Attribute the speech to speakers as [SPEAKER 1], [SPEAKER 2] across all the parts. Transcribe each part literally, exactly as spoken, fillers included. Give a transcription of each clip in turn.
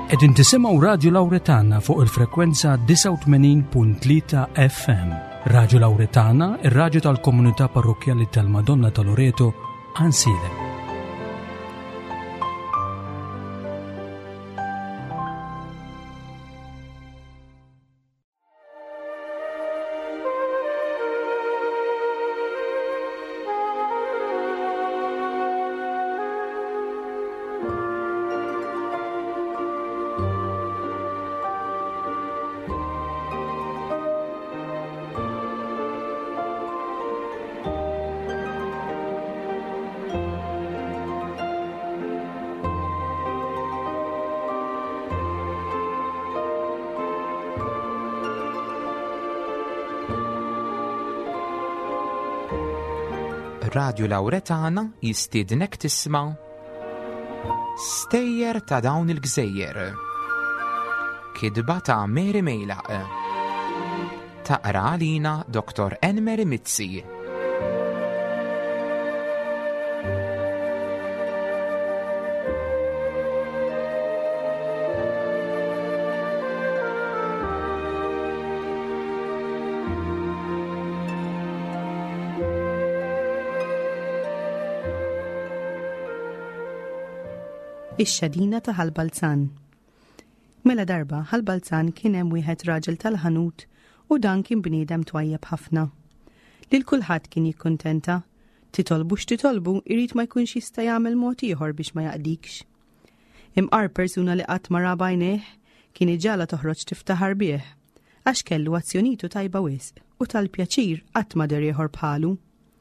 [SPEAKER 1] Qegħdin tisimgħu Radio Lawretana fuq il-frekwenza tisa' u tmenin punt tlieta F M. Radio Lawretana, ir-radju tal-Komunità Parrokjali tal-Madonna ta' Loreto, Ansile.
[SPEAKER 2] Radio Lawretana jistiednek tisma' Stejjer ta' dawn il-Gżejjer. Kidba ta' Mary Mejlaq. Taqra għalina Doktor Enmer Mizzi.
[SPEAKER 3] Ix-xedina ta' Ħalbalzan. Mela darba Ħalbalzan kien hemm wieħed raġel tal-ħanut u dan kien bniedem twajjeb ħafna. Lil kulħadd kien jikkuntenta, titolbu x'titolbu irid ma jkunx jista' jagħmel mod ieħor biex ma jaqdikx. Imqar persuna li qatt ma ra bajnejh kien iġġala toħroġ tiftaħar bih għax kellu azzjonitu tajba wisq u tal-pjaċir qatt ma der ieħor bħalu.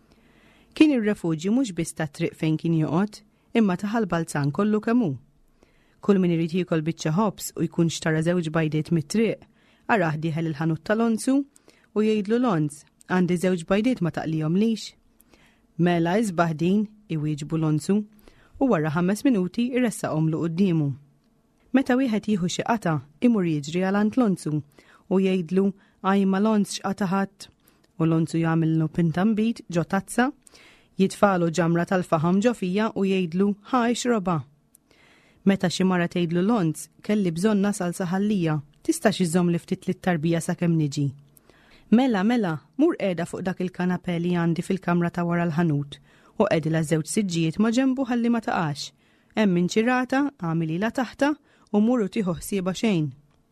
[SPEAKER 3] Kien ir-refuġju mhux biss tat-triq fejn kien joqgħod, imma ta' Ħalbalzan kollu kemm hu. Kull min irid jiekol biċċa ħobs u jkun xtara żewġ bajdiet mit-triq, araħ dieħel il-ħanut tal-Lonzu u jgħidlu Lonz, għandi żewġ bajdiet ma taqlihom lix. Mela isbaħ din iwieġbu Lonzu u wara ħames minuti irressaqhom lu qudiemu. Meta wieħed jieħu xi qata imur jiġri għal ant Lonzu u jgħidlu għajma Lonz x'qata ħadd u Lonzu jagħmillu pintambit ġo tazza, jitfalu ġamra tal-faħam ġofija u jgħidlu ħaj xroba. Meta xi mara tgħidlu Lonz kelli bżonn nasal saħallija, tistax iżomm li ftit lit-tarbija sakemm niġi. Mela mela, mur qiegħda fuq dak il-kanapè li għandi fil-kamra ta' wara l-ħanut u qegħdilha żewġ siġġijiet ma' ġenbu ħalli ma taqax. Hemm inċirata, għamilila taħta u muru tieħu ħsieba xejn.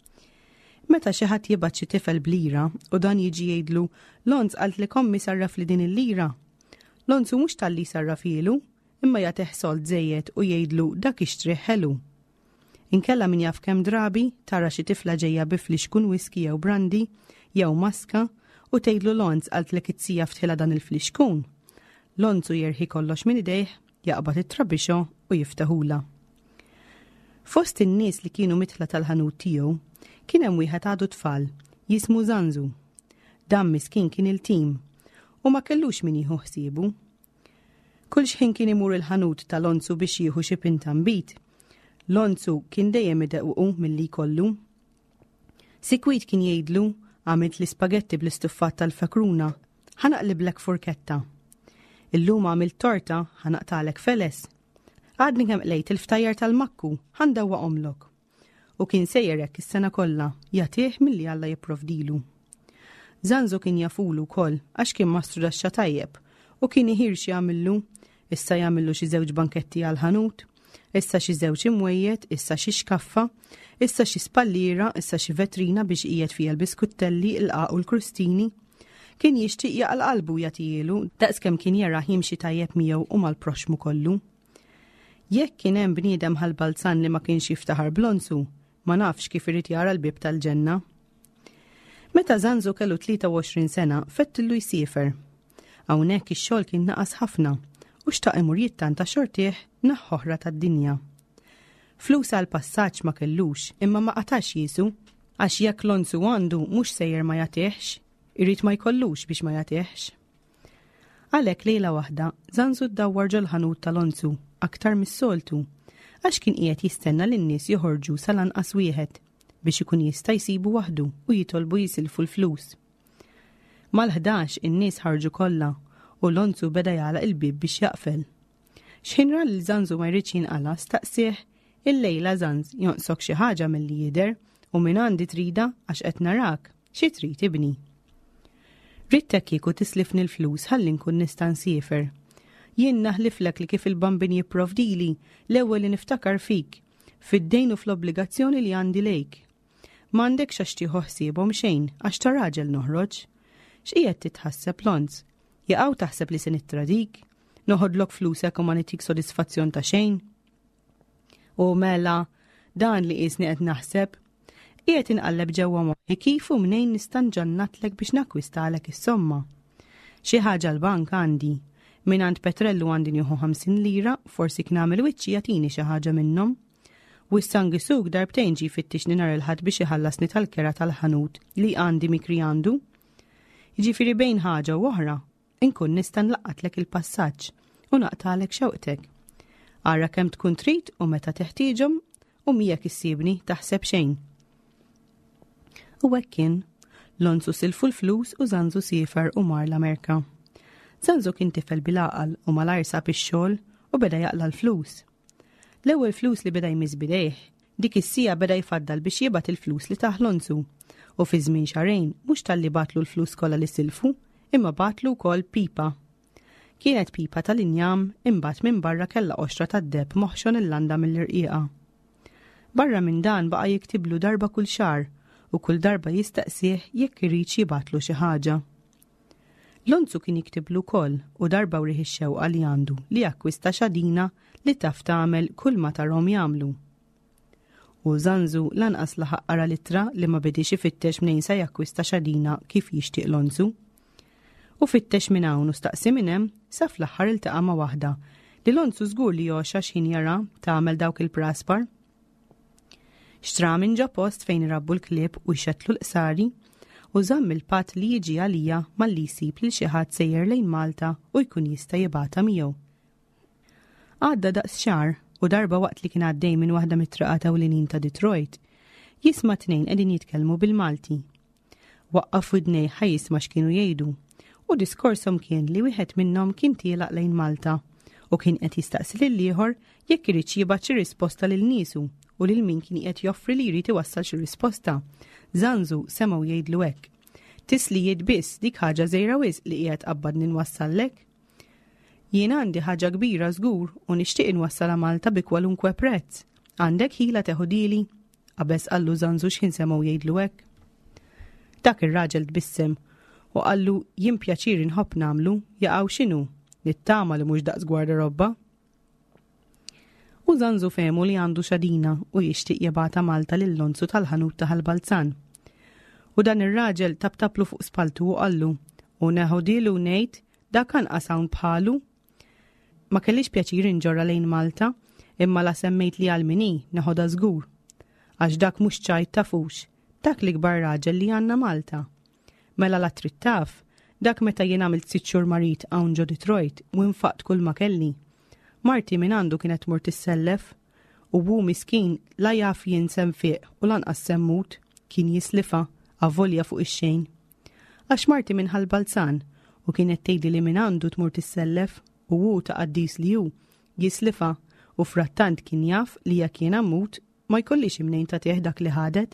[SPEAKER 3] Meta xi ħadd jibgħat xi tifel blira u dan jiġi jgħidlu Lonz qalt li kommi sarraf li din il-lira. Lonzu mhux tal-li sarraf ilu, imma jagħtih sold żejjed u jgħidlu dak ixtrih ħelu. Inkella min jaf kemm drabi tara xi tifla ġejja bifli xkun whisky jew brandi jew maska u tgħidlu Lonz qalt lek it-sija ftħilha dan il-fliexkun. Lonzu jerħi kollox minn idejh, jaqbad it-trabixo u jiftaħula. Fost in-nies li kienu mitħla tal-ħanut tiegħu kien hemm wieħed għadu tfal jismu Zanzu. Dan miskin kien il-tim u ma kellux min jieħu ħsiebu. Kull xħin kien imur il-ħanut ta' Lonzu biex jieħu xi pintambit. Lonzu kien dejjem ideqququ milli jkollu. Sikwit kien jgħidlu għamilt l-ispagetti bl-istuffat tal-fakruna, ħanaqliblek furketta. Illum għamilt torta, ħanaqtalek feles. Għadni kemm qlejt il-ftajjar tal-makku, ħandawwa omlok. U kien sejjerek is-sena kollha, jagħtih milli Alla jipprovdilu. Zanzu kien jafulu kol, għax kien mastru daxxa tajjeb, u kien iħir xi jagħmillu, issa jagħmillu xi żewġ banketti għall-ħanut, issa xi żewġ imwejjed, issa xi xkaffa, issa xi spallira, issa xi vetrina biex qiegħed fiha l-biskuttelli, il-qaq u l-krustini. Kien jixtieq jaqal qalbu jagħtielu, daqskemm kien jara jimxi tajjeb miegħu u mal-proxmu kollu. Jekk kien hemm bniedem Ħalbalzan li ma kienx jiftaħar blonzu, ma nafx kif irid jara l-bib tal-ġenna. Meta Zanzu kellu tlieta u għoxrin sena, fettillu jsifer. Hawnhekk ix-xogħol kien naqas ħafna u xtaq imur jittanta xortih naħħoħra tad-dinja. Flus għal passaġġ ma kellux, imma ma qatax jisu, għax jekk Lonzu għandu mhux sejjer ma jagħtihx, irid ma jkollux biex ma jagħtihx. Għalhekk lejla waħda Zanzu ddawwar ġol ħanut tal-Lonzu aktar mis-soltu, għax kien qiegħed jistenna lin-nies joħorġu sal-anqas wieħed biex ikun jista' jsibu waħdu u jitolbu jisilfu l-flus. Mal-ħdax in-nies ħarġu kollha u Lonzu beda jagħlaq il-bib biex jaqfel. X'ħin ra li Zanzu ma jridx jinqala staqsih Il-lejla Zanz jonqsok xi ħaġa milli jidher u minn għandi trida għax qed narak xi trid ibni. Ridtek kieku tislifni l-flus ħalli nkun nista' nsiefer. Jien naħliflek li kif il-bambin jipprovdili l-ewwel li niftakar fik, fid-dejn u fl-obbligazzjoni li għandi lejk. M'għandekx għax tieħu ħsiebhom xejn għax ta' raġel noħroġ. X'qiegħed titħasseb Lonz? Jaqgħu taħseb li se nittradik? Noħodlok flusek u ma nitik sodisfazzjon ta' xejn? U mela, dan li qisni qed naħseb, qiegħed inqalleb ġewwa moħħi kif u mnejn nista' nġannatlek biex nakkwistalek is-somma. Xi ħaġa l-bank għandi, minn għand Petrellu għandi nieħu ħamsin lira, forsi knagħmel wiċċi jagħtini xi ħaġa minnhom. U s-sangisuk darbtejn ġie jfittixni nhar il-ħadd biex iħallasni tal-kera tal-ħanut li għandi mikri għandu. Jiġifieri bejn ħaġa u oħra, inkun nista' nlaqqatlek il-passaġġ u naqtalek xewqtek. Ara kemm tkun trid u meta teħtieġhom u miegħek issibni taħseb xejn. U hekk kien, Lonzu silfu l-flus u Zanzu siefer u mar l-Amerika. Zanzu kien tifel bil-għaqal u malajr sab ix-xogħol u beda jaqla l-flus. L-ewwel flus li beda jmiss bidejh, dik is-sija beda jfaddal biex jibgħat il-flus li taħ Lonzu. U fi żmien xarejn mhux talli batlu l-flus kollha li silfu, imma batlu wkoll pipa. Kienet pipa tal-injam imbagħad minn barra kellha qoxra tad-deb moħxon il-landa mill-irqieqa. Barra minn dan baqa' jiktiblu darba kull xahar u kull darba jistaqsih jekk irid jibgħatlu xi ħaġa. Lonzu kien jiktiblu wkoll u darba wrieħ ix-xewqa li għandu li jakkwista xadina li taf tagħmel kull ma tarhom jagħmlu. U Zanzu lanqas laħaq qara littra li ma bedix ifittex minn se jakkwista xadina kif jixtieq Lonzu. U fittex minn hawn u staqsi minn hemm sa fl-aħħar iltaqa' ma' waħda li Lonzu żgur li joxa x'ħin jara tagħmel dawk il-praspar. Xtra minn ġo post fejn irabbu l-klieb u jxettlu l-qsari u żamm il-patt li jiġi għalija malli jsib lil xi ħadd sejjer lejn Malta u jkun jista' jibgħatha miegħu. Għadda daqs xahar u darba waqt li kien għaddej minn waħda mit-traqata ewlenin ta' Detroit, jisma' tnejn qegħdin jitkellmu bil-Malti. Waqqaf widnej ħajjisma' x'kienu jgħidu u diskorshom kien li wieħed minnhom kien tielaq lejn Malta u kien qed jistaqsi lil ieħor jekk irid jibgħat xi risposta lil niesu u lil min kien qed joffri li jrid iwassal xi risposta. Zanzu semgħu jgħidlu hekk. Tislijiet biss dik ħaġa żgħira wisq li qiegħed qabbadni nwassallek. Jien għandi ħaġa kbira żgur u nixtieq inwassalha Malta bi kwalunkwe prezz. Għandek ħila teħudili? Qabeż qallu Zanzu x'kien semgħu jgħidlu hekk. Dak ir-raġel tbissem u qallu jien pjaċir inħobb nagħmlu jaqgħu x'inhu nittama li mhux daqs gwarderobba. U Zanzu fehmu li għandu xadina u jixtieq jibgħatha Malta lil Lonzu tal-ħanut ta' Ħalbalzan. U dan ir-raġel tabtablu fuq spaltu u qallu u neħodilu ngħid dak anqas hawn bħalu. Ma kellix pjaċir inġorra lejn Malta, imma la semmejt li għal minni neħodha żgur. Għax dak mhux ċajt tafux, dak l-ikbar raġel li għandna Malta. Mela la trid taf, dak meta jien għamilt sitt xhur marit hawn ġo Detroit u infaqt kull ma kelli. Marti minn għandu kienet mur tissellef u wu miskin la jaf jinsem fiq u lanqas semmut kien jislifa avvolja fuq ix-xejn. Għax Marti minn Ħalbalzan u kienet tgħidli li minn għandu tmur tissellef u wu ta' qaddis li hu jislifa u frattant kien jaf li jekk jien ammut ma jkollix imnejn ta' tieħ dak li ħadet.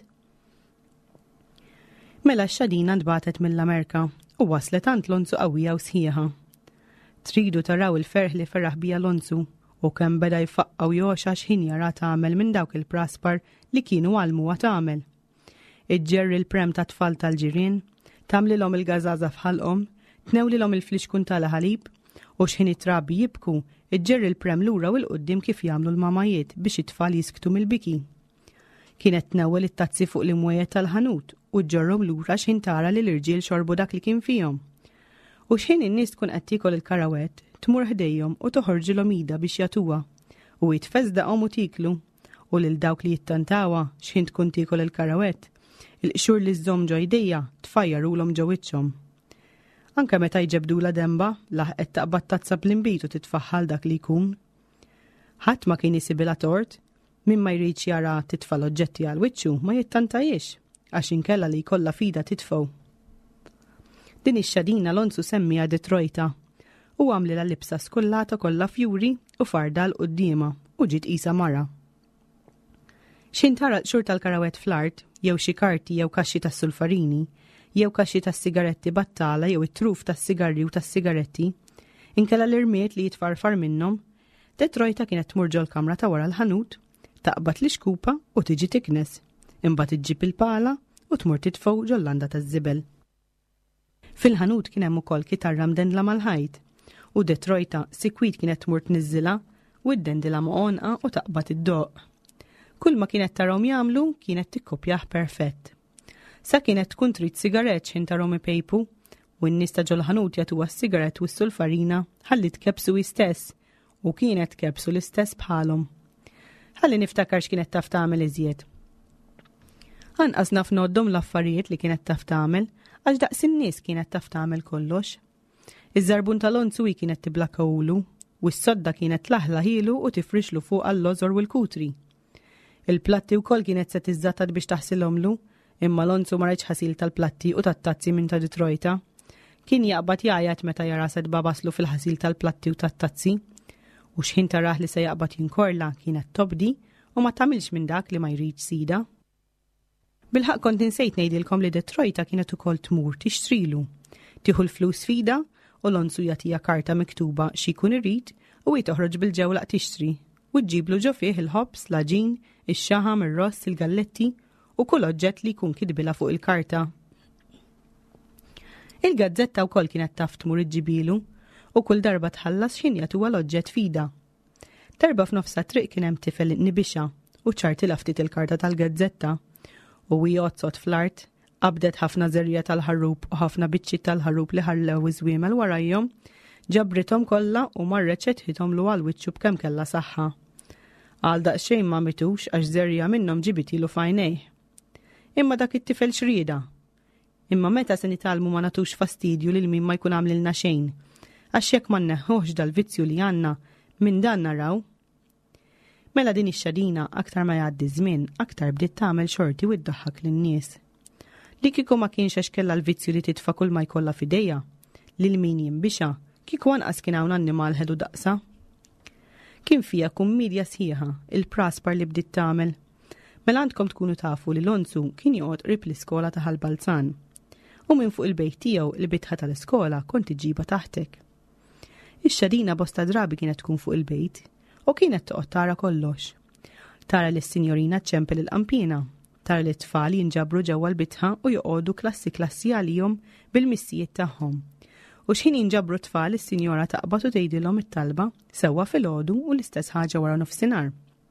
[SPEAKER 3] Mela x-xadina ntbagħtet mill-Amerika u waslet għand Lonzu qawwija u sħiħa. Tridu taraw il-ferħ li ferraħ bija Lonzu u kemm beda jfaqqaw joxa x'ħin jara tagħmel minn dawk il-praspar li kienu għalmuha tagħmel. Iġġerri l-prem ta' tfal tal-ġirien, tagħmlilhom il-gażaża f'ħalqhom, tnewlilhom il-fliexkun tal-ħalib u x'ħin it-trabbi jibku, iġġerri l-prem lura u l-qudiem kif jagħmlu l-mamajiet biex it-tfal jisktu mill-biki. Kienet tnewwel it-tazzi fuq l-imwejjed tal-ħanut u ġġorrom lura x'ħin tara li l-irġiel xorbu dak li kien fihom. U x'ħin in-nies tkun qed tikol il-karawett, tmur ħdejhom u toħorġilhom ida biex jagħtuha u jitfeżdaqhom u tiklu u lil dawk li jittantawha x'ħin tkun tikol il-karawett, il-qxur li żżomm ġo jdejja tfajjarulhom ġo wiċċhom. Anke meta jġebdula demba laħqet taqbad tazza bl-inbit u titfaħħal dak li jkun. Ħadd ma kien isibilha tort, min ma jridx jara titfa' l-oġġetti għal wiċċu ma jittantajiex għax inkella li jkollha fida titfgħu. Din ix-xadina Lonzu semmija Detroita u għamlilha libsa skullata kollha fjuri u farda l quddiema u ġiet qisha mara. X'intara xur tal-karawet fl-art, jew xi karti jew kaxxi tas-sulfarini, jew kaxxi tas-sigaretti battala jew it-truf tas-sigarri u tas-sigaretti, inkella l-irmiet li jitfarfar minnhom, Detroita kienet tmur ġol kamra ta' wara l-ħanut, taqbad li xkupa u tiġi tiknes, imbagħad iġġib il-pala u tmur titfgħu ġol-landa taż-żibel. Fil-ħanut kien hemm ukoll kitarra mdendla mal-ħajt u Detroita sikwit kienet tmur tniżżilha u ddendilha moqonqa u taqbad id-doq. Kull ma kienet tarhom jagħmlu kienet tikkopjah perfett. Sa kienet tkun trid sigarett x'in tarhom ipejpu u n-nies ta' ġol-ħanut jagħtuha s-sigarett u s-sulfarina ħalli tkebsu istess u kienet kebsu l-istess bħalhom. Ħalli niftakar x'kienet taf tagħmel iżjed. Anqas naf noddhom l-affarijiet li kienet taf tagħmel għax daqs in-nies kienet taf tagħmel kollox. Iż-żarbun tal-onzu kienet tiblakkawlu u s-sodda kienet tlaħla ħielu u tifrixlu fuq għall-lożor u l-kutri. Il-platti wkoll kienet se tiżżattad biex taħsilhomlu, imma l-onzu ma rajtx ħasil tal-platti u tat-tazzi minn ta' Detroita. Kien jaqbad jgħajjat meta jara sedba baslu fil-ħasil tal-platti u tat-tazzi. U x'ħin taraħ li se jaqbad jinkorla kienet tobdi u ma tagħmilx minn dak li ma jridx sida. Bil-ħaq kont insejt ngħidilkom li Detroita kienet ukoll tmur tixtrilu. Tieħu l-flus fida u l-onzu jagħtiha karta miktuba xi jkun irid u hi toħroġ bil-ġewlaq tixtri u tġiblu ġo fih il-ħobs, l-aġin, ix-xaħam, ir-ross, il-galletti u kull oġġett li jkun kitbilha fuq il-karta. Il-gazzetta wkoll kienet taf tmur iġġibilu u kull darba tħallas x'in jagħtuha l-oġġett fida. Darba f'nofsa triq kien hemm tifel nibixa u ċartilha ftit il-karta tal-gazzetta u hi jozzot fl-art, qabdet ħafna żerrija tal-ħarrub u ħafna biċċi tal-ħarrub li ħallew iżwiemel warajhom, ġabrithom kollha u marret ċetħithomlu għal wiċċu b'kemm kellha saħħa. Għal daqsxejn ma mitux għax żerrija minnhom ġibitilu f'għajnejh. Imma dak it-tifel xrieda. Imma meta se nitgħallmu ma nagħtux fastidju lil min ma jkun għamlilna xejn. Għax jekk ma nneħħuhx dal-vizzju li għandna minn dan naraw. Mela din ix-xadina aktar ma jgħaddi żmien, aktar bdiet tagħmel xorti u ddaħħak lin-nies. Li kieku ma kienx għax kellha l-vizzju li titfa' kull ma jkollha f'idejha, lil min jinbixa, kieku anqas kien hawn annimal ħedu daqsa. Kien fiha kummedja sħiħa, il-praspar li bdiet tagħmel. Mela għandkom tkunu tafu li l-onzu kien joqgħod qrib l-iskola ta' Ħalbalzan. U minn fuq il-bejt tiegħu li bitħa tal-iskola kont iġiba taħtek. Ix-xadina bosta drabi kienet tkun fuq il-bejt u kienet toqgħod tara kollox. Tara li s-sinjorina ċempel il-qampina, tara li t-tfal jinġabru ġewwa l-bitħa u joqogħdu klassi klassi għalihom bil-missijiet tagħhom. U x'ħin jinġabru t-tfal is-sinjora taqbad u tgħidilhom it-talba sewwa filgħodu u l-istess ħaġa wara nofsinhar.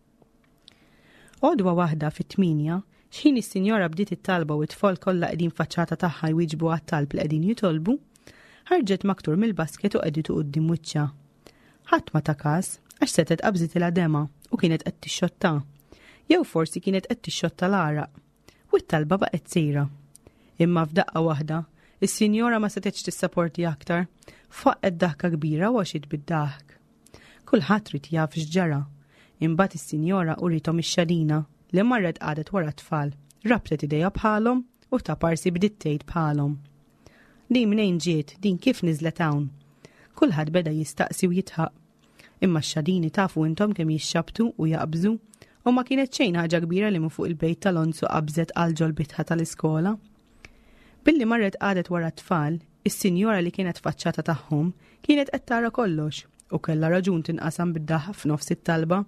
[SPEAKER 3] Għodwa waħda fit-tminja x'ħin is-sinjora bdiet it-talba u t-tfal kollha qegħdin faċċata tagħha jwieġbu għat-talb li qegħdin jitolbu, ħarġet maktur mill-basket u qegħditu quddiem wiċċha. Ħadd ma ta' każ għax setet qabżit il-għadema u kienet qed tixxotta. Jew forsi kienet qed tixxotta l-għaraq. U t-talba baqgħet sejra. Imma f'daqqa waħda, is-sinjora ma setgħetx tissapporti aktar, faqqet daħka kbira u għaxit bid-daħk. Kulħadd rid jaf x'ġara. Imbagħad is-sinjora urithom ix-xadina li marret qadet wara t-tfal, rabtet idejha bħalhom u ta' parsi bdiet tgħid bħalhom. Din minejn ġiet, din kif niżlet hawn. Kulħadd beda jistaqsi u jitħaq. Imma x-xadini tafu intom kemm jixxabtu u jaqbżu u ma kienet xejn ħaġa kbira li mu fuq il-bejt tal-onzu qabżet għal bitħa tal-iskola. Billi marret qadet wara t-tfal, is-sinjora li kienet faċċata tagħhom kienet qed tara kollox u kellha raġun tinqasam bid-daħ f'nofs it-talba.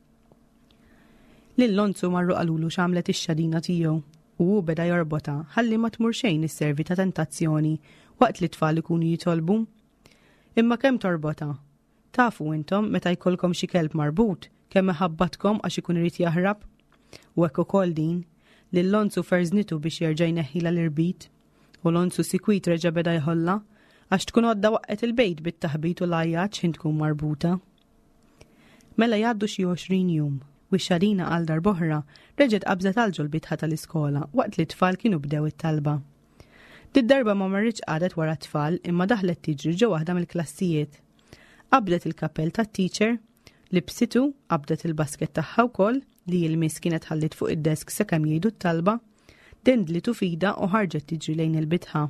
[SPEAKER 3] Lill-onzu marru qalulu x'għamlet ix-xadina tiegħu u hu beda jorbota ħalli ma tmur xejn isservi ta' tentazzjoni waqt li t-tfal ikunu jitolbu. Imma kemm torbota? Tafu intom meta jkollkom xi kelb marbut kemm iħabbatkom għax ikun irid jaħrab? U hekk ukoll din li l-onzu ferżnitu biex jerġa' jneħħilha l-irbit u l-onzu sikwit reġa' beda jħollha għax tkun għodda waqqet il-bejt bit-taħbit u l-ajjat x'in tkun marbuta. Mela jgħaddu xi għoxrin jum u x-xadina għal darb'oħra reġgħet qabżet għalġu l-bitħa tal-iskola waqt li t-tfal kienu bdew it-talba. Did-darba ma marritx qadet wara t-tfal imma daħlet tiġri ġew waħda mill-klassijiet. Qabdet il-kappell tat-teacher, libsitu, qabdet il-basket tagħha wkoll li l-miss kienet ħallit fuq id-desk sakemm jgħidu t-talba, dendlitu fida u ħarġet tiġri lejn il-bitħa.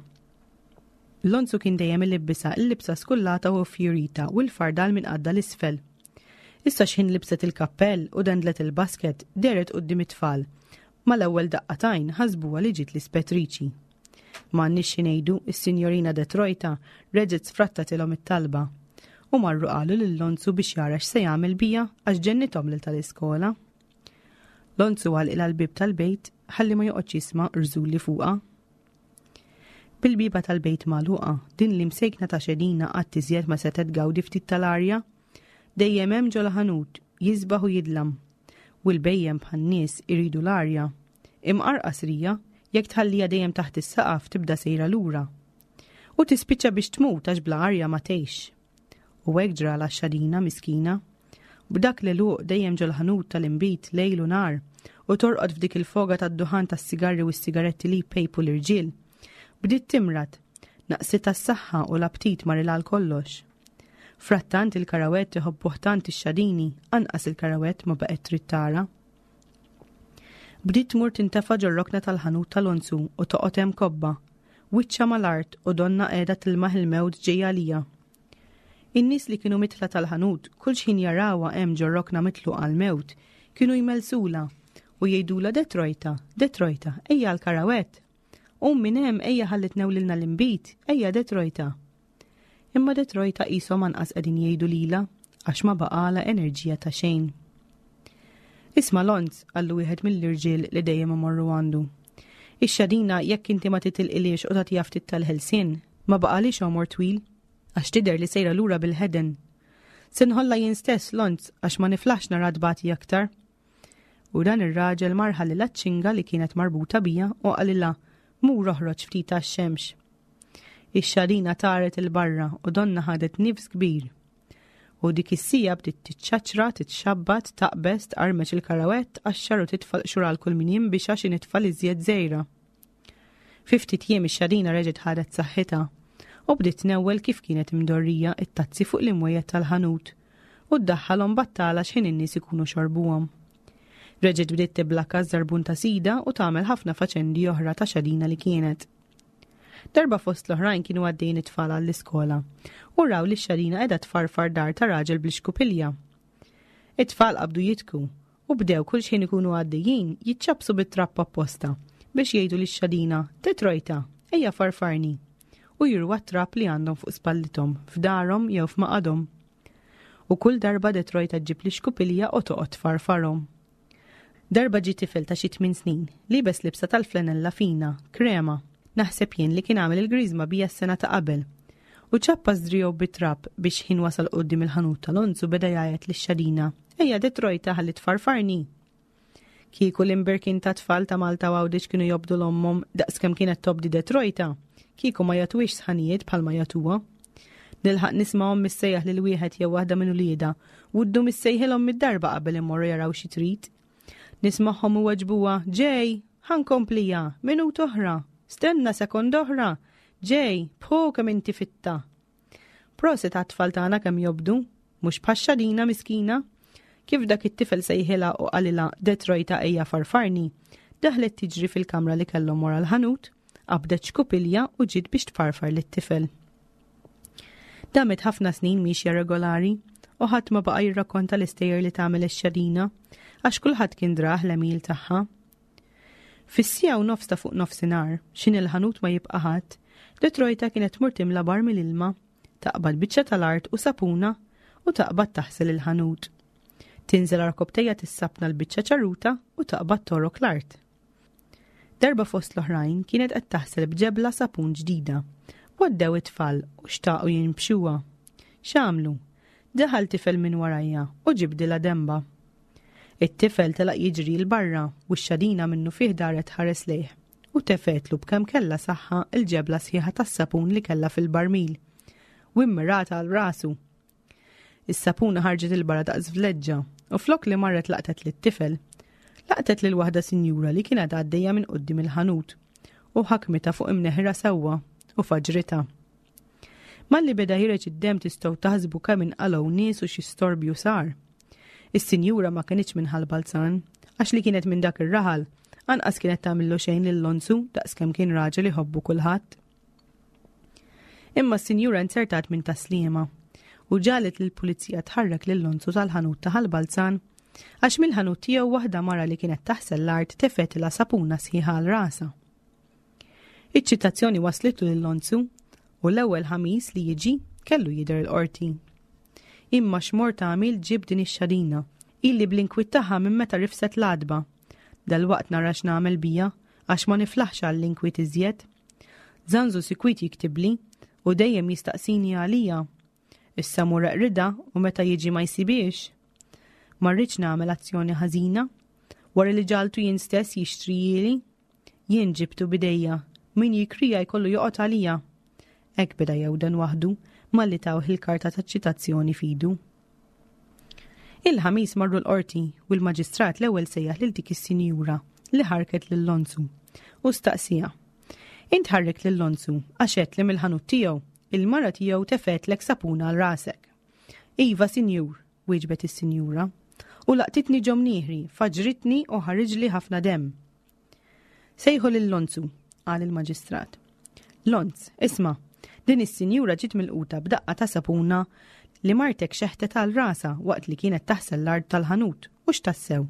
[SPEAKER 3] L-onzu kien dejjem il-libisa il-libsa skullata u fjurita u l-fardal minn qadda l-isfel. Issa x'ħin libset il-kappell u dendlet il-basket deret qudiem it-tfal. Mal-ewwel daqqatajn ħasbuha li ġiet l-ispetriċi. M'għandniex xi ngħidu, is-Sinjorina Detroita reġgħet sfrattatilhom it-talba u marru qalu lil Lonzu biex jara x'se jagħmel bija għax ġennithom lil tal-iskola. Lonzu għalqilha l-bib tal-bejt ħalli ma joqgħodx jisma' rżuli fuqha. Bil-biba tal-bejt magħluqa, din li msejkna ta' xedina qatt iżjed ma setet gawdi ftit tal-arja, dejjem hemm ġol ħanut jisbaħ u jidlam, u l-bejjem bħan-nies iridu l-arja. Imqarqas rija jekk tħallija dejjem taħt is-saqaf tibda sejra lura. U tispiċċa biex tmut għax bla arja ma tgħix. U hekk ġrala x-xadina miskina. B'dak li luq dejjem ġol ħanut tal-inbit lejl u nar u torqod f'dik il-foga tad-duħan tas-sigarri u s-sigaretti li jpejpu l-irġiel. Bdiet timrat, naqsit tas-saħħa u l-aptit marilha l-kollox. Frattant il-karawett iħobbuh tant ix-xadini, anqas il-karawett ma baqgħet trid tara. Bdiet tmur tintefa' ġor-rokna tal-ħanut tal-Lonzu u toqgħod hemm kobba, wiċċa mal-art u donna qiegħda tilmaħ il-mewt ġejja għalija. In-nies li kienu mitla tal-ħanut kull xhin jarawha hemm ġor-rokna mitluqa għall-mewt kienu jmelsula u jgħidula Detroita, Detroita, ejja l-karawett. U minn hemm ejja ħalli tnewlilna l-inbit, ejja Detroita. Imma Detroita qishom anqas qegħdin jgħidu lilha għax ma baqala enerġija ta' xejn. Isma' Lonz għallu wieħed mill-irġiel li dejjem imorru għandu. Ix-xadina jekk inti ma titilqilix u tagħtiha ftit tal-ħelsien, ma baqalix għomor twil għax tidher li sejra lura bil-ħeden. Sinħolla jien stess Lonz għax ma niflax nara dbati aktar. U dan ir-raġel marħalli l-ċinga li kienet marbuta bija u qalilha mur oħroġ ftit għax-xemx. Ix-xadina taret il-barra u donna ħadet nifs kbir. U dik is-sija bdiet tiċċaċra, titxabbat, taqbes, tqarmeġ il-karawett għax-xar u titfal xural kull min jinbixa xi nitfal iżjed żejra. Fi ftit jiem ix-xadina reġgħet ħadet saħħitha u bdiet tnewwel kif kienet imdorrija it-tazzi fuq l-imwejjed tal-ħanut u ddaħħalhom battala x'ħin in-nies ikunu xorbuhom. Reġgħet bdiet tiblakka żarbun ta' sida u tagħmel ħafna faċendi oħra ta' xadina li kienet. Darba fost l-oħrajn kienu għaddejn it-tfal għall-iskola u raw li x-xadina qiegħda tfarfar dar ta' raġel bl-xkupilja. It-tfal qabdu jitku u bdew kull xejn ikunu għaddejjin jiċċabsu bit-trapp apposta biex jgħidu lix-xadina Detroita, ejja farfarni u jirwa t-trapp li għandhom fuq spallithom f'darhom jew f'maqadhom. U kull darba Detroita ġġib l-xkupilja u toqgħod tfarfarhom. Darba ġi tifel ta' xi tmien snin, libes libsa tal-flanella fina, krema, naħseb jien li kien għamel il-griżma bija s-sena ta' qabel. U ċappa żdriegħu bit-trapp biex ħin wasal quddiem il-ħanut tal-Lonzu beda jgħid lix-xadina, ejja Detroita ħalli tfarfarni. Kieku l-imbirkin ta' tfal ta' Malta għawdex kienu jobdu l-ommhom daqskemm kienet tobdi Detroita, kieku ma jagħtuhiex sħanijiet bħalma jagħtuha. Nilħaq nisma'hom missejjaħ lil wieħed jew waħda minn ulieda, wuddu missejħilhom mid-darba qabel immorru jaraw xi trid. Nismaħħom u waġbuha, ġej, ħankomplija, minut oħra, stenna sekond oħra, ġej, bħu kemm inti fitta. Proset għat-tfal tagħna kemm jobdu, mhux bħax-xadina miskina. Kif dak it-tifel sejħilha u qalilha Detroita ejja farfarni, daħlet tiġri fil-kamra li kellhom wara l-ħanut, qabdet xkupilja u ġiet biex tfarfar lit-tifel. Damet ħafna snin mixja regolari u ħadd ma baqa' jirrakkonta l-istejjer li tagħmel ix-xadina għax kulħadd kien draħ l-emil tagħha. Fis-sija u nofs ta' fuq nofsinhar, x'in il-ħanut ma jibqa' ħadd, Detroita kienet tmur timla bar mill-ilma, taqbad biċċa tal-art u sapuna u taqbad taħsel il-ħanut. Tinżel arkobtejja tissabna l-biċċa ċaruta u taqbad torok l-art. Darba fost l-oħrajn kienet qed taħsel bġebla sapun ġdida. Waddew it-tfal u xtaqu jinbxuha. X'għamlu? Daħal tifel minn warajja u ġibdilha demba. It-tifel telaq jiġri l-barra u x-xadina minnu fih daret ħares lejh u tefetlu b'kemm kellha saħħa l-ġebla sħiħa tas-sapun li kellha fil-barmil u immirata għal rasu. Is-sapuna ħarġet il-barra daqs vleġġa u flok li marret laqtet lit-tifel, laqtet lil waħda sinjura li kienet għaddejja minn quddiem il-ħanut u ħakmita fuq imneħra sewwa u faġrita. Malli beda jireġ id-dem tistgħu taħsbu kemm inqalgħu nies u xi storbju sar. Is-sinjura ma kienx minn Ħalbalzan għax li kienet minn dak ir-raħal, anqas kienet tagħmillu xejn lil Lonzu daqskemm kien raġel iħobbu kulħadd. Imma s-sinjura nsertat minn taslima u ġalet lill-pulizija tħarrek lil Lonzu tal-ħanut ta' Ħalbalzan għax mill-ħanut tiegħu waħda mara li kienet taħsel l-art tefet la sapuna sħiħa għal rasa. Iċ-ċitazzjoni waslitu lil Lonzu u l-ewwel ħamis li jiġi kellu jidher l-qorti. Imma xmort għamil ġib din ix-xadina illi bl-inkwit tagħha minn meta rifset l-adba. Dal-waqt nara x'nagħmel bija għax ma niflaħx għall-inkwit iżjed. Zanzu sikwit jiktibli u dejjem jistaqsini għalija. Issa muraq rida u meta jiġi ma jsibiex. Ma rridx nagħmel azzjoni ħażina wara li ġaltu jien stess jixtrijili. Jien ġibtu bidejja min jikrija jkollu joqgħod għalija. Hekk beda jewden waħdu malli tawh il-karta ta' ċitazzjoni fidu. Il-ħamis marru l-qorti u l-maġistrat l-ewwel sejjaħ lil dik is-sinjura li ħarket lil Lonzu u staqsija. Int ħarrek lil Lonzu għax li mill-ħanut tiegħu il-mara tiegħu tefetlek sapuna għal rasek. Iva sinjur, wieġbet is-sinjura, u laqtitni ġom nieħri, faġritni u ħarriġli ħafna demm. Sejħu lil Lonzu, qal il-maġistrat. Lonz, isma', din is-sinjura ġiet milquta b'daqqa ta' sapuna li martek xeħtet għal rasa waqt li kienet taħsel l-art tal-ħanut u x'tassew.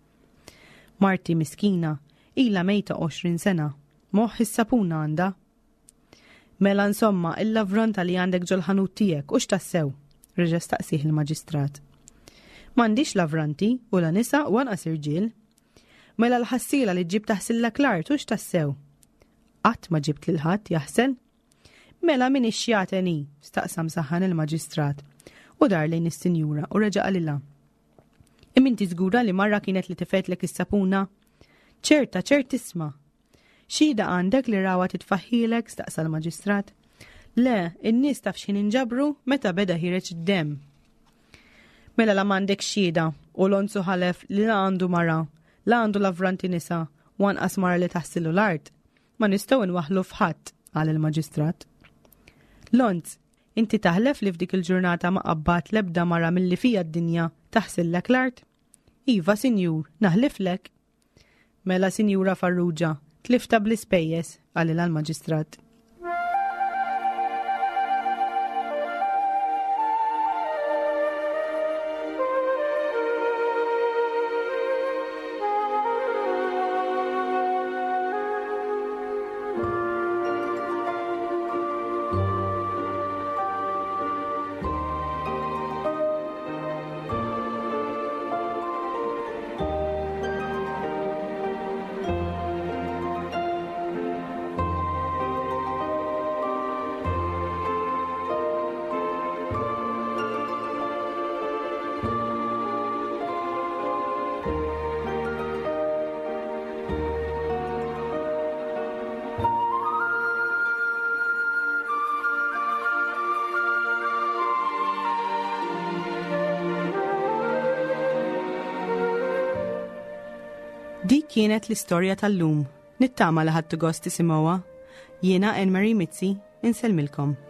[SPEAKER 3] Marti miskina ilha mejta għoxrin sena, moħħ is-sapuna għandha. Mela insomma il-lavranta li għandek ġol-ħanut tiegħek u x'tassew, reġa' staqsih il-maġistrat. M'għandix lavranti u la nisa u anqas irġiel. Mela l-ħassila li ġib taħsillek l-art u x'tassew. Qatt ma ġibt lil ħadd jaħsel. Mela min ix-xjateni, staqsam saħħan il-maġistrat u dar lejn is-sinjura u reġa' qalilha. Iminti żgura li marra kienet li tifetlek is-sapuna? ċerta, ċert isma'. Xhieda għandek li rawa titfaħħilek, staqsa l-maġistrat. Le, in-nies taf x'in inġabru meta beda ħireġ id-demm. Mela la m'għandek xhieda u Lonzu ħalef li la għandu mara, la għandu lavranti nisa u anqas mara li taħsilu l-art. Ma nistgħu nwaħħlu f'ħadd, qal il-maġistrat. Lonz, inti taħlef li f'dik il-ġurnata ma qabbat lebda mara milli fija d-dinja taħsillek l-art? Iva, sinjur, naħliflek. Mela sinjura Farrugia, tlifta bl-ispejjeż, qalilha l-maġistrat. Dik kienet l-istorja tal-lum. Nittama li ħadtu gost tisimgħuha. Jiena Anne Marie Mizzi insellmilkom.